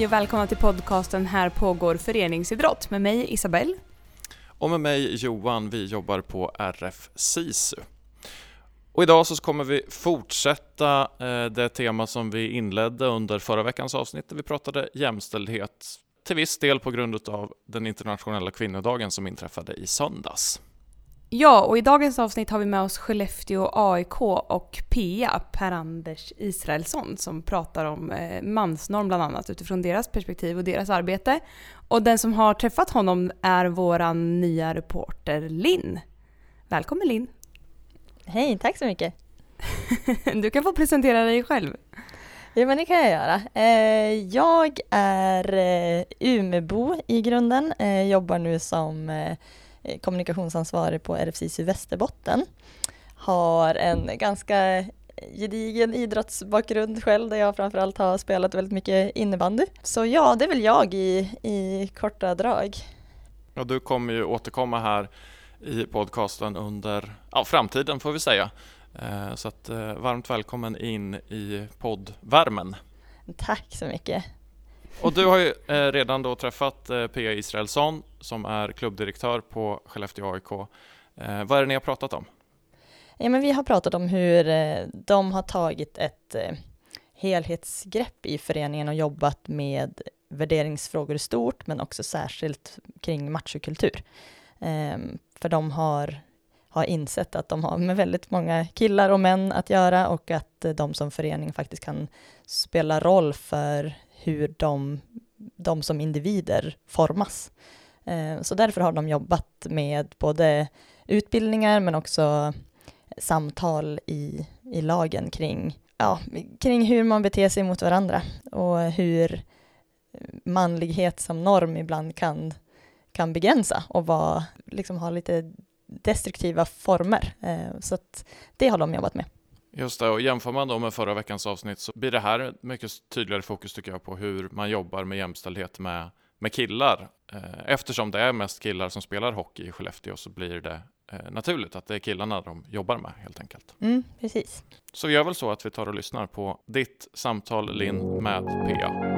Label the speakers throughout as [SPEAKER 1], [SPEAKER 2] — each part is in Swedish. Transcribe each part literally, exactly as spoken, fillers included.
[SPEAKER 1] Hej och välkomna till podcasten Här pågår föreningsidrott med mig Isabelle.
[SPEAKER 2] Och med mig Johan, vi jobbar på R F SISU. Och idag så kommer vi fortsätta eh, det tema som vi inledde under förra veckans avsnitt där vi pratade jämställdhet. Till viss del på grund av den internationella kvinnodagen som inträffade i söndags.
[SPEAKER 1] Ja, och i dagens avsnitt har vi med oss Skellefteå A I K och P A, Per-Anders Israelsson, som pratar om eh, mansnorm bland annat utifrån deras perspektiv och deras arbete. Och den som har träffat honom är våran nya reporter Linn. Välkommen Linn.
[SPEAKER 3] Hej, tack så mycket.
[SPEAKER 1] Du kan få presentera dig själv.
[SPEAKER 3] Ja, men det kan jag göra. Jag är Umeåbo i grunden. Jag jobbar nu som kommunikationsansvarig på R F SISU Västerbotten. Har en ganska gedigen idrottsbakgrund själv där jag framförallt har spelat väldigt mycket innebandy. Så ja, det är väl jag i, i korta drag.
[SPEAKER 2] Ja, du kommer ju återkomma här i podcasten under ja, framtiden får vi säga. Så att, varmt välkommen in i poddvärmen.
[SPEAKER 3] Tack så mycket.
[SPEAKER 2] Och du har ju redan då träffat P A Israelsson som är klubbdirektör på Skellefteå A I K. Vad är det ni har pratat om?
[SPEAKER 3] Ja, men vi har pratat om hur de har tagit ett helhetsgrepp i föreningen och jobbat med värderingsfrågor i stort men också särskilt kring machokultur. För de har har insett att de har med väldigt många killar och män att göra och att de som förening faktiskt kan spela roll för hur de, de som individer formas. Så därför har de jobbat med både utbildningar men också samtal i, i lagen kring, ja, kring hur man beter sig mot varandra och hur manlighet som norm ibland kan, kan begränsa och vara, liksom ha lite destruktiva former. Så att det har de jobbat med.
[SPEAKER 2] Just det, och jämför man då med förra veckans avsnitt så blir det här ett mycket tydligare fokus tycker jag på hur man jobbar med jämställdhet med, med killar. Eftersom det är mest killar som spelar hockey i Skellefteå så blir det naturligt att det är killarna de jobbar med helt enkelt.
[SPEAKER 3] Mm, precis.
[SPEAKER 2] Så vi gör väl så att vi tar och lyssnar på ditt samtal Linn med P A.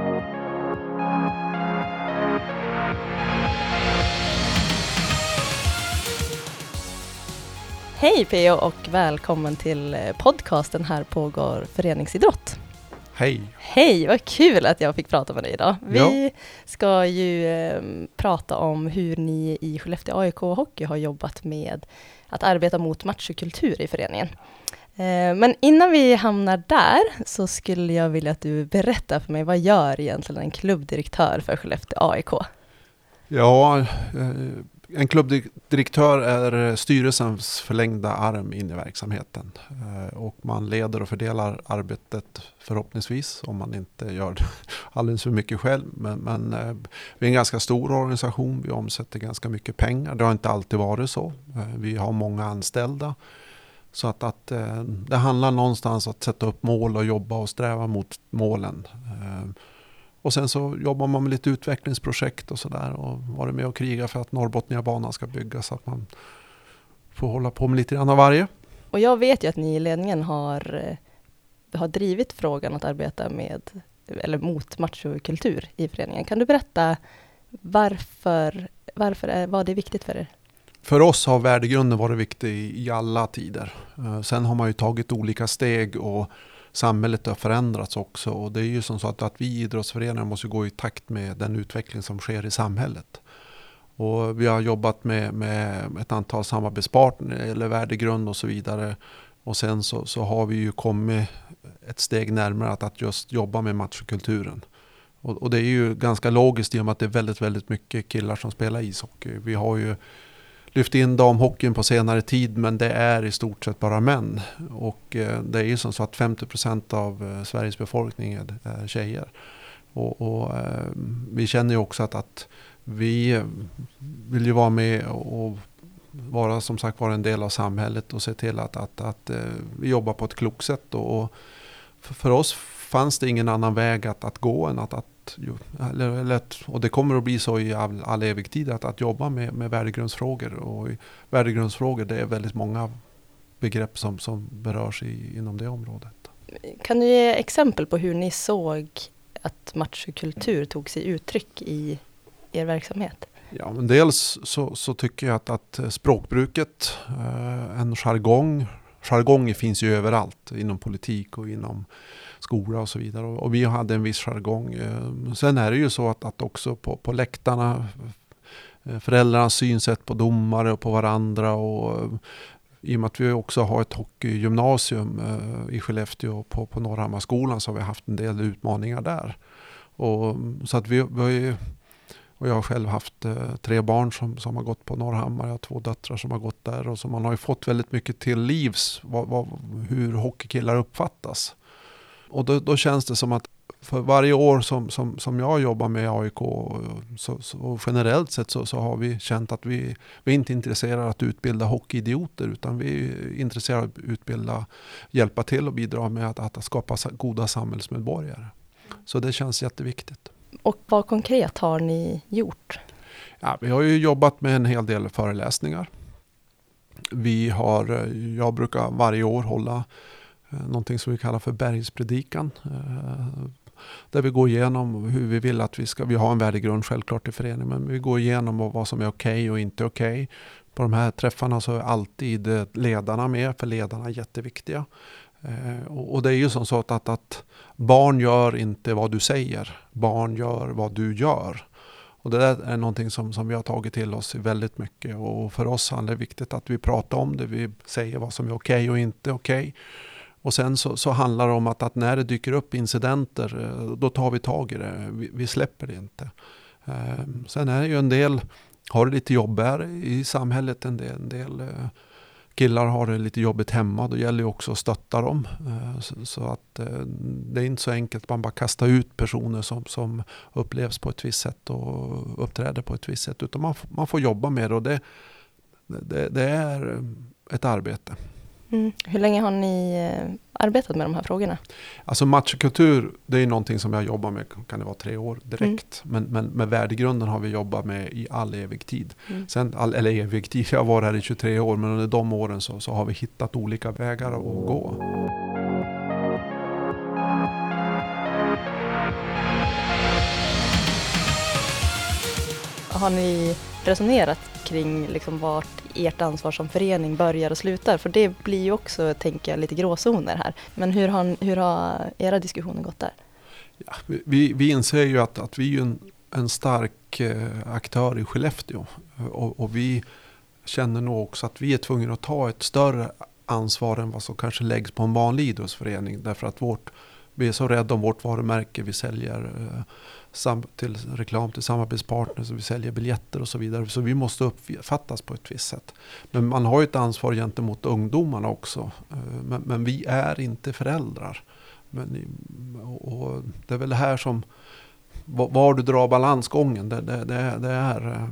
[SPEAKER 3] Hej P O och välkommen till podcasten Här pågår föreningsidrott.
[SPEAKER 4] Hej.
[SPEAKER 3] Hej, vad kul att jag fick prata med dig idag. Vi
[SPEAKER 4] ja.
[SPEAKER 3] ska ju eh, prata om hur ni i Skellefteå A I K Hockey har jobbat med att arbeta mot machokultur i föreningen. Eh, men innan vi hamnar där så skulle jag vilja att du berättar för mig, vad gör egentligen en klubbdirektör för Skellefteå A I K?
[SPEAKER 4] Ja, eh, en klubbdirektör är styrelsens förlängda arm in i verksamheten och man leder och fördelar arbetet förhoppningsvis om man inte gör det alldeles för mycket själv. Men, men vi är en ganska stor organisation, vi omsätter ganska mycket pengar. Det har inte alltid varit så. Vi har många anställda så att, att det handlar någonstans att sätta upp mål och jobba och sträva mot målen. Och sen så jobbar man med lite utvecklingsprojekt och sådär och varit med och kriga för att Norrbotniabanan ska byggas så att man får hålla på med lite grann av varje.
[SPEAKER 3] Och jag vet ju att ni i ledningen har, har drivit frågan att arbeta med eller mot machokultur i föreningen. Kan du berätta varför, varför är, vad det är viktigt för er?
[SPEAKER 4] För oss har värdegrunden varit viktig i alla tider. Sen har man ju tagit olika steg och samhället har förändrats också och det är ju som så att, att vi idrottsföreningar måste gå i takt med den utveckling som sker i samhället. Och vi har jobbat med, med ett antal samarbetspartner eller värdegrund och så vidare och sen så, så har vi ju kommit ett steg närmare att, att just jobba med machokulturen. Och, och det är ju ganska logiskt i och med att det är väldigt, väldigt mycket killar som spelar ishockey. Vi har ju lyft in damhockeyn på senare tid men det är i stort sett bara män och eh, det är ju som så att femtio procent av eh, Sveriges befolkning är, är tjejer och, och eh, vi känner ju också att, att vi vill ju vara med och vara som sagt vara en del av samhället och se till att, att, att eh, vi jobbar på ett klokt sätt och, och för, för oss fanns det ingen annan väg att, att gå än att, att eller, eller, och det kommer att bli så i all, all evig tid att, att jobba med, med värdegrundsfrågor och i värdegrundsfrågor det är väldigt många begrepp som, som berörs i, inom det området.
[SPEAKER 3] Kan du ge exempel på hur ni såg att machokultur tog sig uttryck i er verksamhet?
[SPEAKER 4] Ja, men dels så, så tycker jag att, att språkbruket, eh, en jargong, jargonger finns ju överallt inom politik och inom skola och så vidare. Och, och vi hade en viss jargong. Eh, sen är det ju så att, att också på, på läktarna, eh, föräldrarnas synsätt på domare och på varandra, och eh, i och med att vi också har ett hockeygymnasium eh, i Skellefteå på, på Norrhammarskolan, så har vi haft en del utmaningar där. Och, så att vi, vi har ju, och jag har själv haft eh, tre barn som, som har gått på Norrhammar. Jag har två döttrar som har gått där. Och så man har ju fått väldigt mycket till livs vad, vad, hur hockeykillar uppfattas. Och då, då känns det som att för varje år som, som, som jag jobbar med A I K, så, så, och generellt sett så, så har vi känt att vi, vi är inte intresserade av att utbilda hockeyidioter, utan vi är intresserade av att utbilda, hjälpa till och bidra med att, att skapa goda samhällsmedborgare. Så det känns jätteviktigt.
[SPEAKER 3] Och vad konkret har ni gjort?
[SPEAKER 4] Ja, vi har ju jobbat med en hel del föreläsningar. Vi har, jag brukar varje år hålla eh, någonting som vi kallar för bergspredikan. Eh, där vi går igenom hur vi vill att vi ska, vi har en värdegrund självklart i föreningen, men vi går igenom vad som är okej okay och inte okej. Okay. På de här träffarna så är alltid ledarna med, för ledarna är jätteviktiga. Eh, och, och det är ju som så att, att, att barn gör inte vad du säger, barn gör vad du gör. Och det där är någonting som, som vi har tagit till oss väldigt mycket, och för oss är det viktigt att vi pratar om det, vi säger vad som är okej okay och inte okej. Okay. Och sen så, så handlar det om att, att när det dyker upp incidenter, då tar vi tag i det, vi, vi släpper det inte. Eh, sen är det ju en del, har det lite jobbigare i samhället, en del, en del eh, killar har det lite jobbigt hemma, då gäller det också att stötta dem. Så att det är inte så enkelt att man bara kastar ut personer som, som upplevs på ett visst sätt och uppträder på ett visst sätt. Utan man, man får jobba med det, och det, det, det är ett arbete.
[SPEAKER 3] Mm. Hur länge har ni arbetat med de här frågorna?
[SPEAKER 4] Alltså machokultur, det är någonting som jag jobbar med, kan det vara tre år direkt. Mm. Men, men med värdegrunden har vi jobbat med i all evig tid. Mm. Sen, all, eller evig tid, jag var här i tjugotre år, men under de åren så, så har vi hittat olika vägar att gå.
[SPEAKER 3] Har ni resonerat kring liksom vart ert ansvar som förening börjar och slutar? För det blir ju också, tänker jag, lite gråzoner här. Men hur har, hur har era diskussioner gått där?
[SPEAKER 4] Ja, vi, vi inser ju att, att vi är en, en stark eh, aktör i Skellefteå. Och, och vi känner nog också att vi är tvungna att ta ett större ansvar än vad som kanske läggs på en vanlig idrottsförening. Därför att vårt, vi är så rädda om vårt varumärke. Vi säljer eh, sam, till reklam till samarbetspartners, vi säljer biljetter och så vidare. Så vi måste uppfattas på ett visst sätt. Men man har ju ett ansvar gentemot ungdomarna också. Eh, men, men vi är inte föräldrar. Men, och det är väl det här som, var du drar balansgången, det, det, det, det är,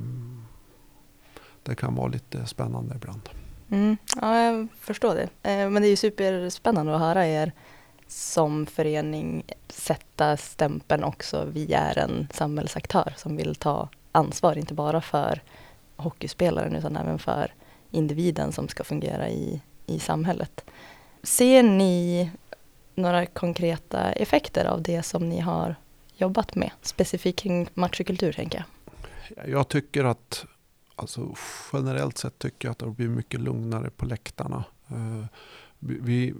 [SPEAKER 4] det kan vara lite spännande ibland.
[SPEAKER 3] Mm, ja, jag förstår det. Men det är ju superspännande att höra er som förening sätta stämpeln också. Vi är en samhällsaktör som vill ta ansvar, inte bara för hockeyspelaren utan även för individen som ska fungera i, i samhället. Ser ni några konkreta effekter av det som ni har jobbat med? Specifikt kring machokultur, tänker jag.
[SPEAKER 4] Jag tycker att, alltså generellt sett tycker jag att det blir mycket lugnare på läktarna. Uh, vi,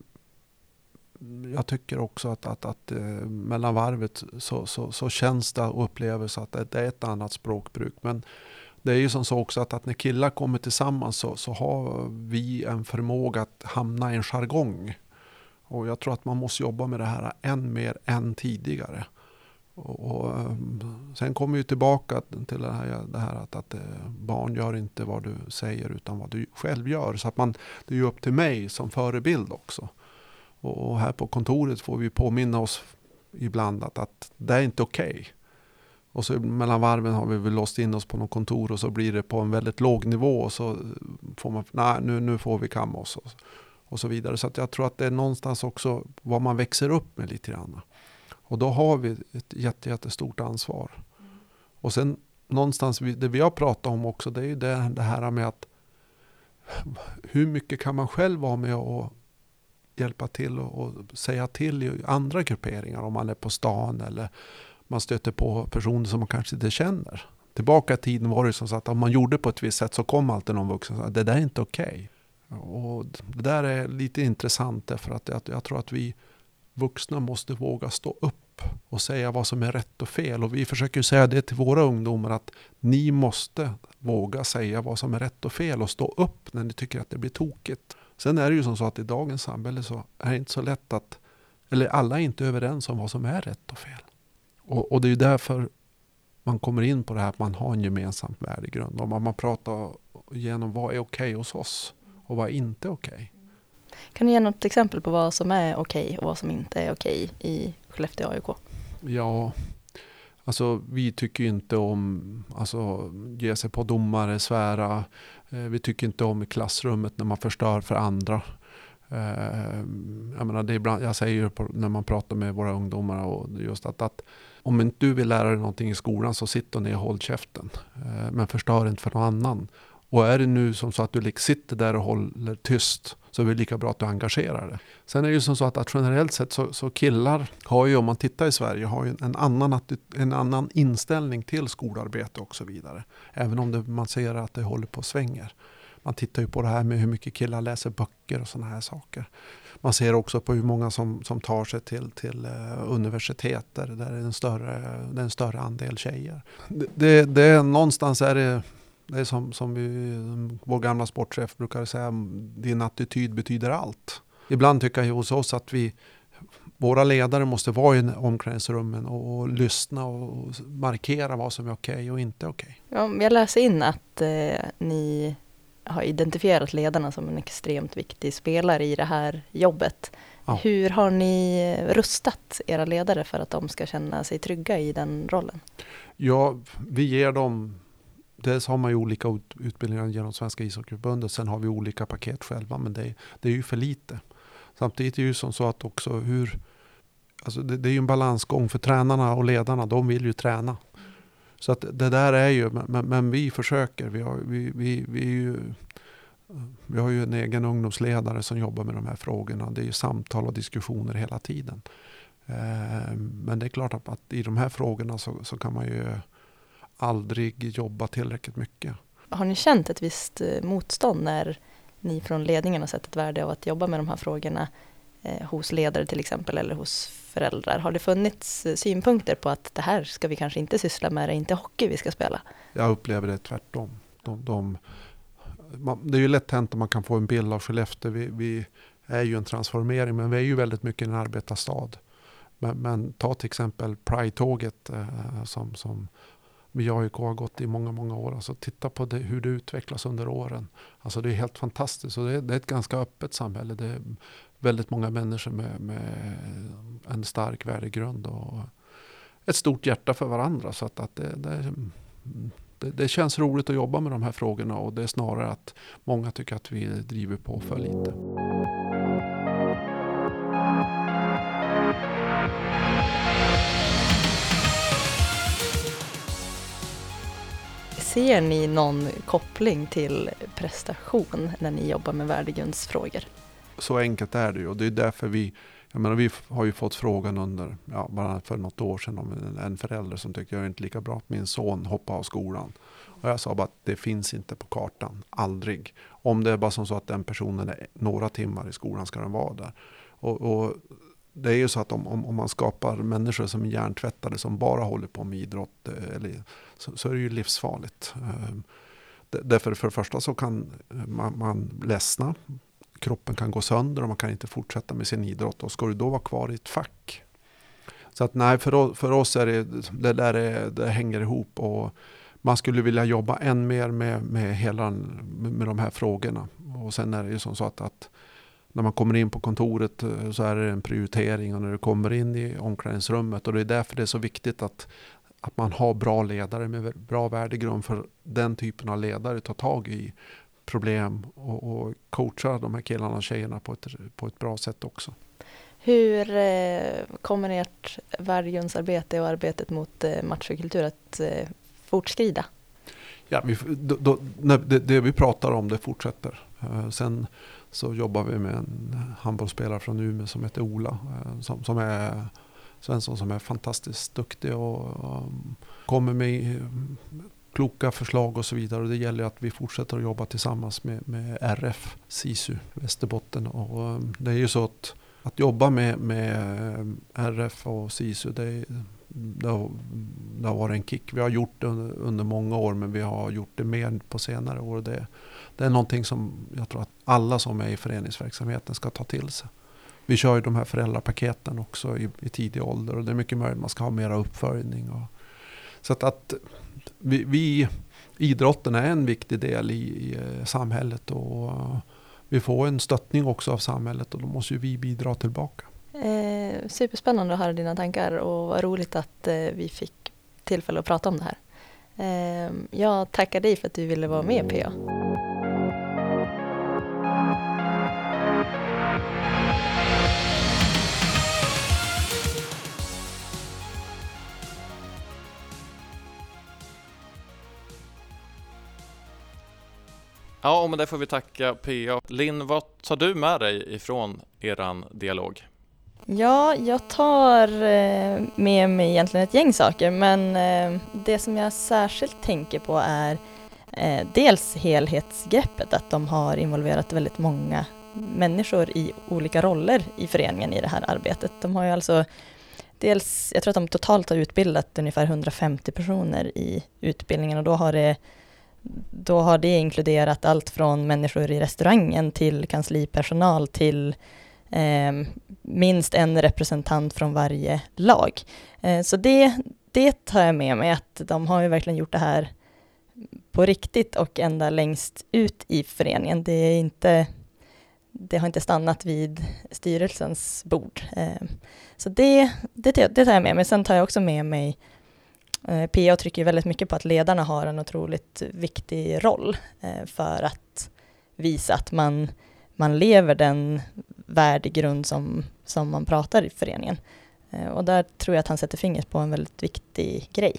[SPEAKER 4] jag tycker också att, att, att uh, mellan varvet så, så, så känns det och upplever så att det, det är ett annat språkbruk. Men det är ju som så också att, att när killar kommer tillsammans så, så har vi en förmåga att hamna i en jargong. Och jag tror att man måste jobba med det här än mer än tidigare. Och, och sen kommer vi tillbaka till det här, det här att, att barn gör inte vad du säger utan vad du själv gör. Så att man, det är ju upp till mig som förebild också. Och, och här på kontoret får vi påminna oss ibland att, att det är inte okej. Okay. Och så mellan varven har vi väl låst in oss på något kontor och så blir det på en väldigt låg nivå och så får man, nej nu, nu får vi kamma oss. Och, och så vidare. Så att jag tror att det är någonstans också vad man växer upp med lite grann. Och då har vi ett jätte, jättestort ansvar. Mm. Och sen någonstans, det vi har pratat om också, det är ju det, det här med att hur mycket kan man själv vara med och hjälpa till och, och säga till i andra grupperingar om man är på stan eller man stöter på personer som man kanske inte känner. Tillbaka i tiden var det som så att om man gjorde på ett visst sätt så kom alltid någon vuxen och sa det där är inte okej. Och det där är lite intressant därför att jag, jag tror att vi vuxna måste våga stå upp och säga vad som är rätt och fel. Och vi försöker säga det till våra ungdomar att ni måste våga säga vad som är rätt och fel och stå upp när ni tycker att det blir tokigt. Sen är det ju som så att i dagens samhälle så är det inte så lätt att, eller alla är inte överens om vad som är rätt och fel. Och, och det är ju därför man kommer in på det här att man har en gemensam värdegrund. Och man, man pratar igenom vad är okej hos oss och vad är inte okej.
[SPEAKER 3] Kan du ge något exempel på vad som är okej och vad som inte är okej i Skellefteå A I K?
[SPEAKER 4] Ja, alltså vi tycker inte om alltså ge sig på domare, svära. Eh, vi tycker inte om i klassrummet när man förstör för andra. Eh, jag menar, det är ibland, jag säger ju på, när man pratar med våra ungdomar och just att, att om inte du vill lära dig någonting i skolan så sitter ner och håll käften. Eh, men förstör inte för någon annan. Och är det nu som så att du sitter där och håller tyst så är det lika bra att du engagerar dig. Sen är det ju som så att, att generellt sett så, så killar har ju, om man tittar i Sverige, har ju en annan, en annan inställning till skolarbete och så vidare. Även om det, man ser att det håller på och svänger. Man tittar ju på det här med hur mycket killar läser böcker och sådana här saker. Man ser också på hur många som, som tar sig till, till uh, universiteter där det är en större, det är en större andel tjejer. Det, det, det är, någonstans är det Det är som, som vi, vår gamla sportchef brukar säga, din attityd betyder allt. Ibland tycker jag hos oss att vi, våra ledare måste vara i omklädningsrummen och, och lyssna och markera vad som är okej och inte okej.
[SPEAKER 3] Ja, jag läser in att eh, ni har identifierat ledarna som en extremt viktig spelare i det här jobbet. Ja. Hur har ni rustat era ledare för att de ska känna sig trygga i den rollen? Ja,
[SPEAKER 4] vi ger dem... Dels har man ju olika utbildningar genom Svenska ishockeyförbundet. Sen har vi olika paket själva. Men det, det är ju för lite. Samtidigt är det ju som så att också hur... Alltså det, det är ju en balansgång för tränarna och ledarna. De vill ju träna. Så att det där är ju... Men, men vi försöker. Vi har, vi, vi, vi, är ju, vi har ju en egen ungdomsledare som jobbar med de här frågorna. Det är ju samtal och diskussioner hela tiden. Eh, men det är klart att, att i de här frågorna så, så kan man ju... aldrig jobba tillräckligt mycket. Har ni känt ett visst motstånd när ni från ledningen har sett ett värde av att jobba med de här frågorna eh, hos ledare till exempel eller hos föräldrar? Har det funnits synpunkter på att det här ska vi kanske inte syssla med, det är inte hockey vi ska spela? Jag upplever det tvärtom. De, de, man, det är ju lätt hänt att man kan få en bild av Skellefteå. Vi, vi är ju en transformering men vi är ju väldigt mycket en arbetarstad. Men, men ta till exempel Pride-tåget eh, som, som vi A I K har gått i många, många år. Alltså titta på det, hur det utvecklas under åren. Alltså det är helt fantastiskt. Och det, är, det är ett ganska öppet samhälle. Det är väldigt många människor med, med en stark värdegrund och ett stort hjärta för varandra. Så att, att det, det, det, det känns roligt att jobba med de här frågorna och det är snarare att många tycker att vi driver på för lite. Ser ni någon koppling till prestation när ni jobbar med värdegrundsfrågor? Så enkelt är det ju och det är därför vi, jag menar, vi har ju fått frågan under, ja, bara för något år sedan om en, en förälder som tycker jag är inte lika bra att min son hoppar av skolan. Och jag sa bara att det finns inte på kartan, aldrig. Om det är bara som så att den personen är några timmar i skolan ska den vara där. Och, och det är ju så att om, om, om man skapar människor som är hjärntvättade som bara håller på med idrott eller, så, så är det ju livsfarligt. Därför för det första så kan man, man ledsna, kroppen kan gå sönder och man kan inte fortsätta med sin idrott och ska du då vara kvar i ett fack. Så att nej, för, för oss är det, det där är, det hänger ihop och man skulle vilja jobba än mer med, med, hela, med de här frågorna. Och sen är det ju som så att, att när man kommer in på kontoret så är det en prioritering och när du kommer in i omklädningsrummet och det är därför det är så viktigt att, att man har bra ledare med bra värdegrund för den typen av ledare tar tag i problem och, och coachar de här killarna och tjejerna på ett, på ett bra sätt också. Hur eh, kommer ert värdegrundsarbete och arbetet mot eh, matchkultur att eh, fortskrida? Ja, vi, då, då, det, det vi pratar om det fortsätter. Uh, sen, så jobbar vi med en handbollsspelare från Umeå som heter Ola. Som, som är Svensson som är fantastiskt duktig och um, kommer med kloka förslag och så vidare. Och det gäller att vi fortsätter att jobba tillsammans med, med R F, SISU, Västerbotten. Och um, det är ju så att, att jobba med, med R F och SISU, det, det, har, det har varit en kick. Vi har gjort det under, under många år, men vi har gjort det mer på senare år. Det, det är någonting som jag tror att alla som är i föreningsverksamheten ska ta till sig. Vi kör ju de här föräldrapaketen också i, i tidig ålder och det är mycket möjligt att man ska ha mera uppföljning. Och, så att, att vi, vi, idrotten är en viktig del i, i samhället och vi får en stöttning också av samhället och då måste ju vi bidra tillbaka.
[SPEAKER 3] Eh, superspännande att höra dina tankar och vad roligt att eh, vi fick tillfälle att prata om det här. Eh, jag tackar dig för att du ville vara med, P A.
[SPEAKER 2] Ja, och med det får vi tacka P A. Linn, vad tar du med dig ifrån eran dialog?
[SPEAKER 3] Ja, jag tar med mig egentligen ett gäng saker, men det som jag särskilt tänker på är dels helhetsgreppet, att de har involverat väldigt många människor i olika roller i föreningen i det här arbetet. De har ju alltså dels, jag tror att de totalt har utbildat ungefär hundrafemtio personer i utbildningen och då har det Då har det inkluderat allt från människor i restaurangen till kanslipersonal till eh, minst en representant från varje lag. Eh, så det, det tar jag med mig, att de har ju verkligen gjort det här på riktigt och ända längst ut i föreningen. Det, är inte, det har inte stannat vid styrelsens bord. Eh, så det, det, det tar jag med mig. Sen tar jag också med mig P A trycker väldigt mycket på att ledarna har en otroligt viktig roll för att visa att man, man lever den värdegrund som, som man pratar i föreningen. Och där tror jag att han sätter fingret på en väldigt viktig grej.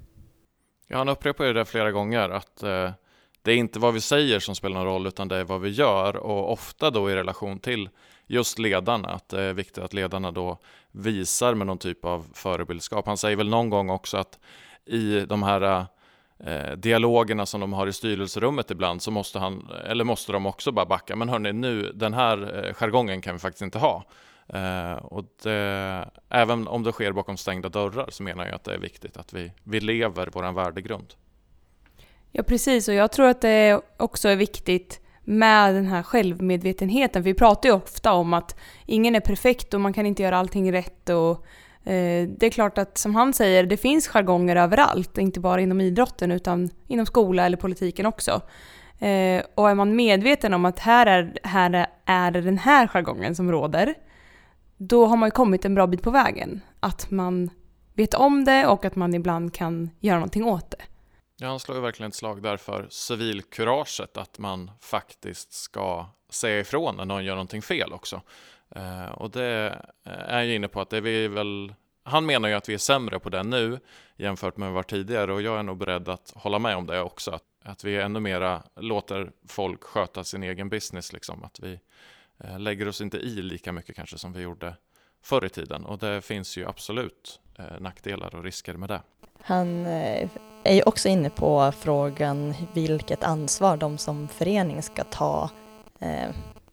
[SPEAKER 2] Ja, han upprepar ju det flera gånger att eh, det är inte vad vi säger som spelar någon roll utan det är vad vi gör, och ofta då i relation till just ledarna, att det är viktigt att ledarna då visar med någon typ av förebildskap. Han säger väl någon gång också att i de här eh, dialogerna som de har i styrelserummet ibland så måste han, eller måste de också bara backa. Men hörni, nu, den här eh, jargongen kan vi faktiskt inte ha. Eh, och det, även om det sker bakom stängda dörrar så menar jag att det är viktigt att vi, vi lever vår värdegrund.
[SPEAKER 1] Ja, precis. Och jag tror att det också är viktigt med den här självmedvetenheten. Vi pratar ju ofta om att ingen är perfekt och man kan inte göra allting rätt. Och eh, det är klart att, som han säger, det finns jargonger överallt. Inte bara inom idrotten utan inom skola eller politiken också. Eh, och är man medveten om att här är, här är det den här jargongen som råder, då har man ju kommit en bra bit på vägen. Att man vet om det och att man ibland kan göra någonting åt det.
[SPEAKER 2] Ja, han slår ju verkligen ett slag där för civilkuraget, att man faktiskt ska säga ifrån när någon gör någonting fel också. Eh, och det är jag inne på att det är vi väl, han menar ju att vi är sämre på det nu jämfört med vad vi var tidigare, och jag är nog beredd att hålla med om det också. Att, att vi ännu mera låter folk sköta sin egen business, liksom. Att vi eh, lägger oss inte i lika mycket kanske som vi gjorde förr i tiden. Och det finns ju absolut eh, nackdelar och risker med det.
[SPEAKER 3] Han eh, är ju också inne på frågan vilket ansvar de som förening ska ta eh,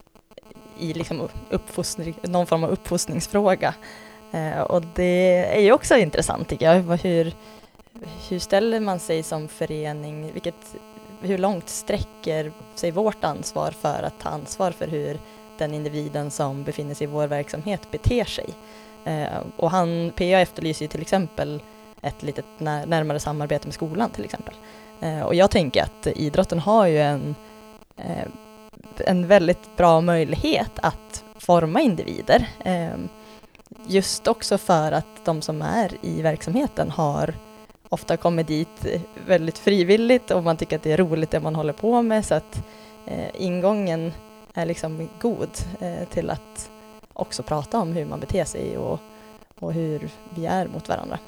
[SPEAKER 3] i liksom uppfostring, någon form av uppfostringsfråga. Eh, och det är ju också intressant, tycker jag. Hur, hur ställer man sig som förening? Vilket, hur långt sträcker sig vårt ansvar för att ta ansvar för hur den individen som befinner sig i vår verksamhet beter sig? Eh, och han, P A efterlyser ju till exempel ett lite när, närmare samarbete med skolan till exempel. Eh, och jag tänker att idrotten har ju en, eh, en väldigt bra möjlighet att forma individer. Eh, just också för att de som är i verksamheten har ofta kommit dit väldigt frivilligt och man tycker att det är roligt det man håller på med, så att eh, ingången är liksom god eh, till att också prata om hur man beter sig och, och hur vi är mot varandra.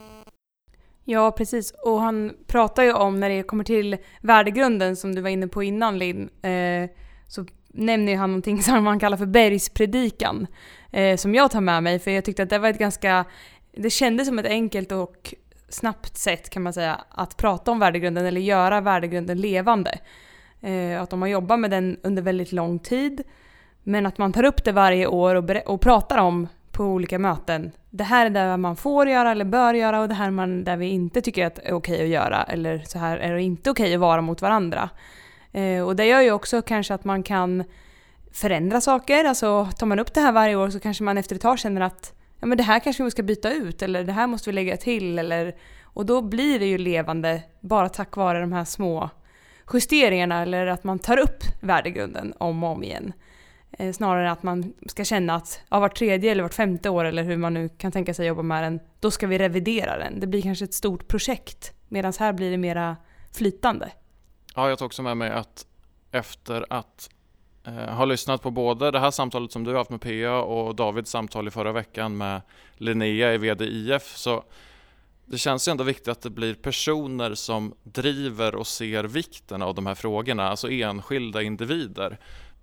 [SPEAKER 1] Ja, precis. Och han pratar ju om, när det kommer till värdegrunden som du var inne på innan, Linn, eh, så nämner ju han någonting som man kallar för bergspredikan. Eh, som jag tar med mig, för jag tyckte att det var ett ganska... Det kändes som ett enkelt och snabbt sätt kan man säga att prata om värdegrunden eller göra värdegrunden levande. Eh, att de har jobbat med den under väldigt lång tid, men att man tar upp det varje år och, ber- och pratar om på olika möten. Det här är det man får göra eller bör göra, och det här är man där vi inte tycker att det är okej att göra, eller så här är det inte okej att vara mot varandra. Eh, och det gör ju också kanske att man kan förändra saker. Alltså tar man upp det här varje år så kanske man efter ett tag känner att ja, men det här kanske vi ska byta ut, eller det här måste vi lägga till, eller, och då blir det ju levande bara tack vare de här små justeringarna, eller att man tar upp värdegrunden om och om igen. Eh, snarare än att man ska känna att ja, vart tredje eller vart femte år, eller hur man nu kan tänka sig jobba med den, då ska vi revidera den. Det blir kanske ett stort projekt, medan här blir det mera flytande.
[SPEAKER 2] Ja, jag tar också med mig att efter att eh, ha lyssnat på både det här samtalet som du har haft med P A och Davids samtal i förra veckan med Linnea i V D I F, så det känns ju ändå viktigt att det blir personer som driver och ser vikten av de här frågorna, alltså enskilda individer.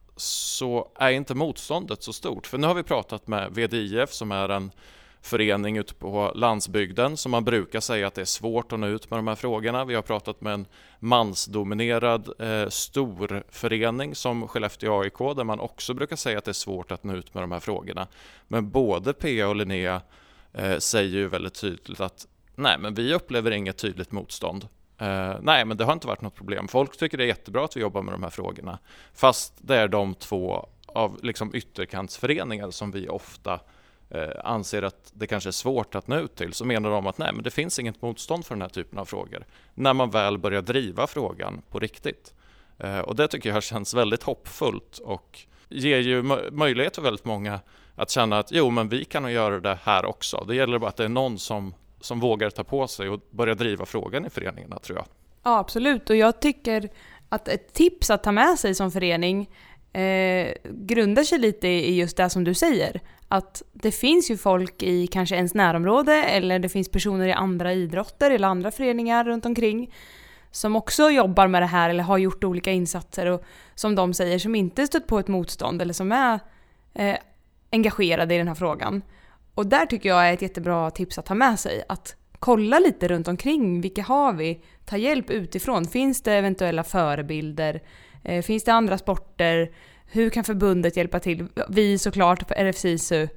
[SPEAKER 2] Så är inte motståndet så stort. För nu har vi pratat med V D I F som är en förening ute på landsbygden som man brukar säga att det är svårt att nå ut med de här frågorna. Vi har pratat med en mansdominerad eh, stor förening som Skellefteå A I K där man också brukar säga att det är svårt att nå ut med de här frågorna. Men både P A och Linnea eh, säger ju väldigt tydligt att nej, men vi upplever inget tydligt motstånd. Uh, nej, men det har inte varit något problem. Folk tycker det är jättebra att vi jobbar med de här frågorna. Fast det är de två av liksom ytterkantsföreningar som vi ofta uh, anser att det kanske är svårt att nå ut till. Så menar de att nej, men det finns inget motstånd för den här typen av frågor. När man väl börjar driva frågan på riktigt. Uh, och det tycker jag känns väldigt hoppfullt och ger ju m- möjlighet för väldigt många att känna att jo, men vi kan nog göra det här också. Det gäller bara att det är någon som som vågar ta på sig och börja driva frågan i föreningarna, tror jag.
[SPEAKER 1] Ja, absolut. Och jag tycker att ett tips att ta med sig som förening eh, grundar sig lite i just det som du säger. Att det finns ju folk i kanske ens närområde, eller det finns personer i andra idrotter eller andra föreningar runt omkring som också jobbar med det här eller har gjort olika insatser och som de säger som inte stött på ett motstånd eller som är eh, engagerade i den här frågan. Och där tycker jag är ett jättebra tips att ta med sig. Att kolla lite runt omkring. Vilka har vi? Ta hjälp utifrån. Finns det eventuella förebilder? Eh, finns det andra sporter? Hur kan förbundet hjälpa till? Vi såklart på R F SISU.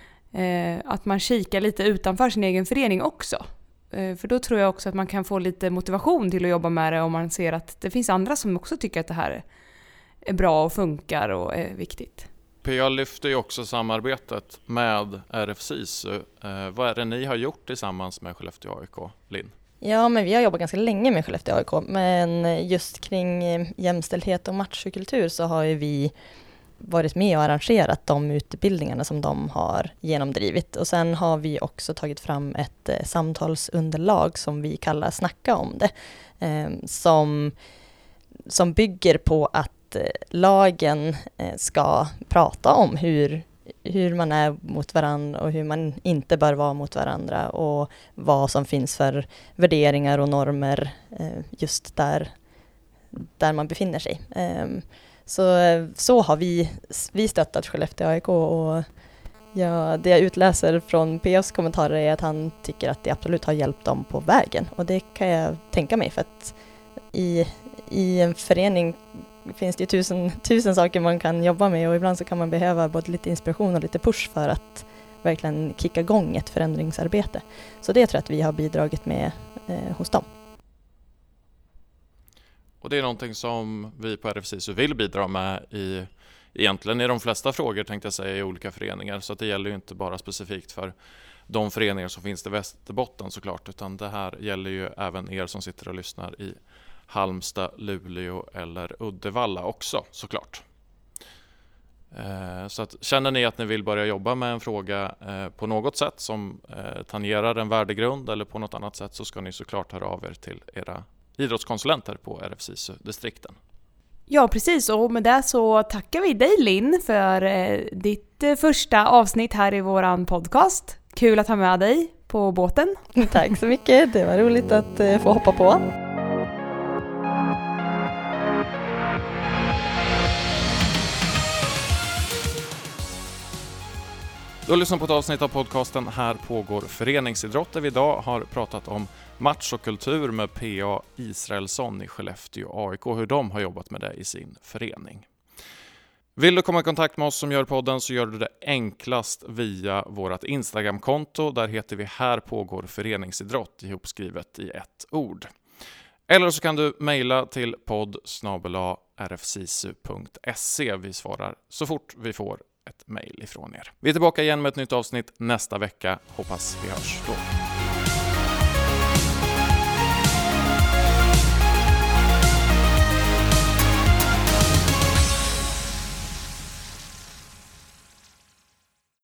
[SPEAKER 1] Eh, att man kikar lite utanför sin egen förening också. Eh, för då tror jag också att man kan få lite motivation till att jobba med det om man ser att det finns andra som också tycker att det här är bra och funkar och är viktigt.
[SPEAKER 2] P A lyfter ju också samarbetet med R F SISU. Eh, vad är det ni har gjort tillsammans med Skellefteå A I K, Linn?
[SPEAKER 3] Ja, men vi har jobbat ganska länge med Skellefteå A I K, men just kring jämställdhet och machokultur så har ju vi varit med och arrangerat de utbildningarna som de har genomdrivit. Och sen har vi också tagit fram ett eh, samtalsunderlag som vi kallar Snacka om det, eh, som, som bygger på att lagen ska prata om hur, hur man är mot varandra och hur man inte bör vara mot varandra och vad som finns för värderingar och normer just där, där man befinner sig. Så, så har vi, vi stöttat Skellefteå A I K och ja, det jag utläser från P A:s kommentarer är att han tycker att det absolut har hjälpt dem på vägen, och det kan jag tänka mig, för att i, i en förening finns det ju tusen, tusen saker man kan jobba med, och ibland så kan man behöva både lite inspiration och lite push för att verkligen kicka igång ett förändringsarbete. Så det tror jag att vi har bidragit med eh, hos dem.
[SPEAKER 2] Och det är någonting som vi på R F SISU vill bidra med i, egentligen i de flesta frågor, tänkte jag säga, i olika föreningar. Så att det gäller ju inte bara specifikt för de föreningar som finns i Västerbotten såklart, utan det här gäller ju även er som sitter och lyssnar i Halmstad, Luleå eller Uddevalla också såklart. Så att, känner ni att ni vill börja jobba med en fråga på något sätt som tangerar en värdegrund eller på något annat sätt, så ska ni såklart höra av er till era idrottskonsulenter på R F SISU-distrikten.
[SPEAKER 1] Ja, precis. Och med det så tackar vi dig, Linn, för ditt första avsnitt här i våran podcast. Kul att ha med dig på båten.
[SPEAKER 3] Tack så mycket. Det var roligt att få hoppa på.
[SPEAKER 2] Du har lyssnat på ett avsnitt av podcasten Här pågår föreningsidrott, där vi idag har pratat om match och kultur med P A Israelsson i Skellefteå A I K och hur de har jobbat med det i sin förening. Vill du komma i kontakt med oss som gör podden så gör du det enklast via vårt Instagramkonto. Där heter vi Här pågår föreningsidrott ihopskrivet i ett ord. Eller så kan du mejla till podd snabel-a r f sisu punkt se. Vi svarar så fort vi får ett mejl ifrån er. Vi är tillbaka igen med ett nytt avsnitt nästa vecka. Hoppas vi hörs då.